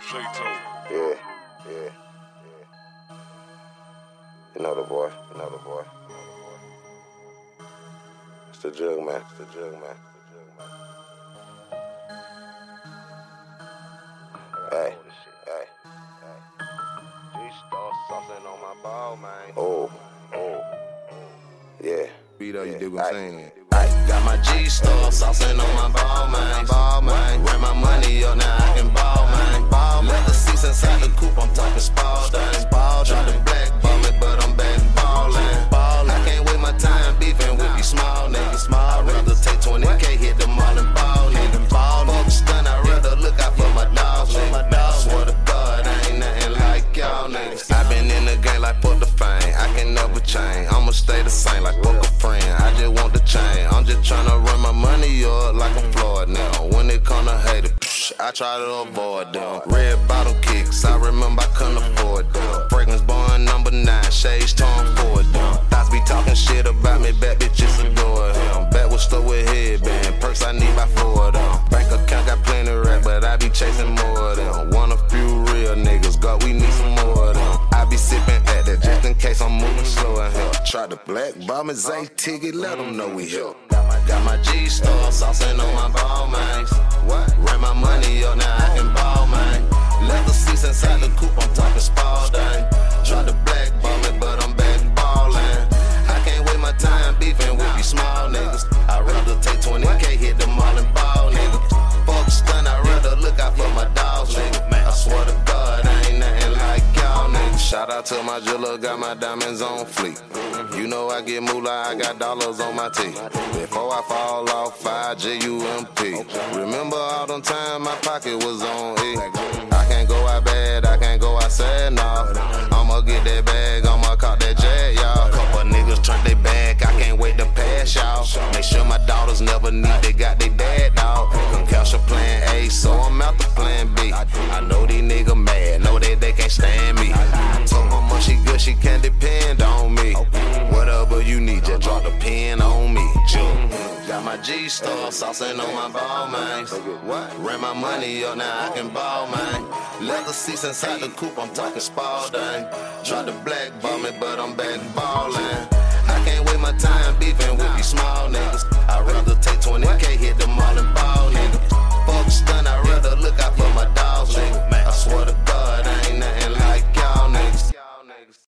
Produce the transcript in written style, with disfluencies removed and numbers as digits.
Yeah. You know the boy. It's the Jug Man. Hey. G-Star saucing on my ball, man. Oh. Yeah. Beat up, you dig what I'm saying? Got my G-Star saucing on my ball, man. Ran my money up, now I can ball, man. Leather seats inside the coupe, I'm talking Spalding. Try to black ball me, but I'm back ballin'. I can't wait my time beefing with these small niggas. I'd rather take 20K, hit them all and ball, nigga. Fuck stun, I'd rather look out for my dogs, nigga. I swear to God, I ain't nothing like y'all niggas. I been in the game like fuck the fame, I can never change. I'ma stay the same like fuck a friend, I just want the change. I'm just tryna run my money up like I'm Floyd now. When it come to hate it, I try to avoid them. Red bottle kicks, I remember I couldn't afford them. Fragrance born number 9, shades torn for them. Thoughts be talking shit about me, bad bitches adore him. Back was stuck with headband, perks I need by 4 of them. Bank account got plenty rap, but I be chasing more of them. Want a few real niggas, God, we need some more of them. I be sipping at that just in case I'm moving slow in here. Try to black bomb his A ticket, let them know we here. Got my G-Star saucing on my ball, man. Ran my money up, now I can ball, man. Leather seats inside the coupe, I'm talking Spalding. Try to black ball me, but I'm back ballin'. I can't wait my time beefing with these small niggas. I'd rather take 20K, hit them all and ball, nigga. Fuck stun, I'd rather look out for my dogs, nigga. I swear to God, I ain't nothing like y'all, nigga. Shout out to my jeweler, got my diamonds on fleek. You know I get moolah, I got dollars on my teeth. Before I fall off, 5 G-U-M-P. Remember all them time my pocket was on E. I can't go out bad, I can't go out sad, nah. I'ma get that bag, I'ma caught that jag, y'all. Couple niggas turned their back, I can't wait to pass, y'all. Make sure my daughters never need, they got their dad, dawg. Concussion plan A, so I'm out to plan B. I know these niggas mad, know that they can't stand me. Told my mom she good, she can't depend on me. Whatever you need, just drop the pen on me. Got my G-Star saucing on my ball, man. Ran my money up, now I can ball, man. Leather seats inside the coupe, I'm talking Spalding. Try to black ball me, but I'm back ballin'.